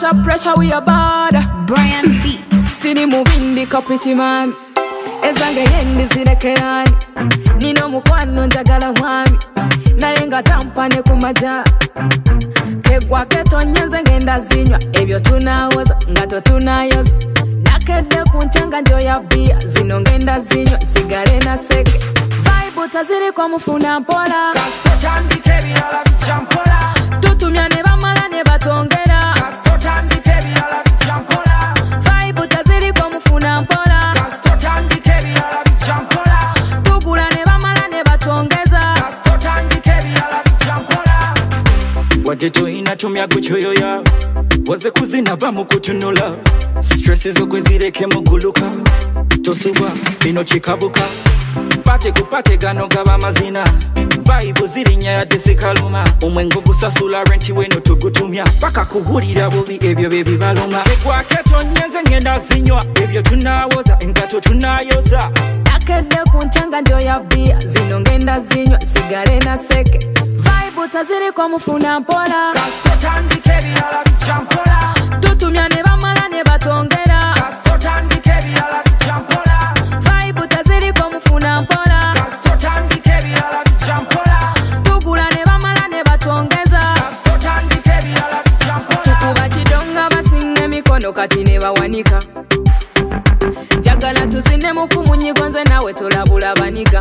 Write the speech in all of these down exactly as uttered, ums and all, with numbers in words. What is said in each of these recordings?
Pressure, pressure, we are bad. Brian B. Sini muvindi kapiti mami ezange yendi zirekerani nino mukwano njagala mwami naye nga tampane ku maja kegwa ketonyenze ngenda zinywa ebyo tunawoza nga totunayoza nakedde ku nchanga njoya bia zino ngenda zinywa sigale na seke vibe taziri kwa mufuna mpola Kasto chandike birala bijampola tutumya ne bamala ne batongera Kasto chandike birala bijampola vibe taziri kwa mufuna mpola Kasto chandike birala bijampola tugula ne bamala ne batongeza Kasto chandike birala bijampola Wajeto inatumia kuchoyo ya waze kuzina vamu kutunula stresses okwezireke muguluka tosuba bino chikabuka pate kupate gano gaba mazina vibe zirinya ya desikaluma omwengo gusasula renti weno tugutumya paka kuhulira bubi ebyo bebi baluma ekwa keto nyenze ngenda zinywa ebyo tunawoza engato tunayoza nakedde ku nchanga njoya bia zino ngenda zinywa sigale na seke vibe taziri kwa mufuna mpola Kasto chandike birala bijampola tutumya ne bamala ne batongera Kasto chandike birala bijampola vibe taziri kwa mufuna mpola Kasto chandike birala bijampola tugula ne bamala ne batongeza Kasto chandike birala bijampola tukuba kidonga basinga emikono kati ne bawanika njagala tuzine mu kumunyigo nze nawe tolabula baniga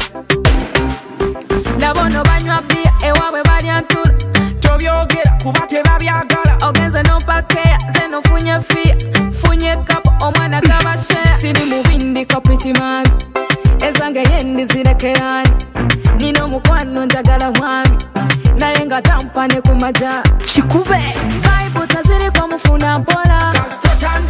nabono banywa bia ewaabwe balya ntula tobyogera kuba tebabyagala ogenze nopakeya ze nofunye fia funye kapo omwana kabashea siri mubindi kapiti mami ezange yendi zirekerani nino mukwano njagala mwami naye nga tampane ku maja Chikube. vibe taziri kwa mufuna mpola Kasto chandike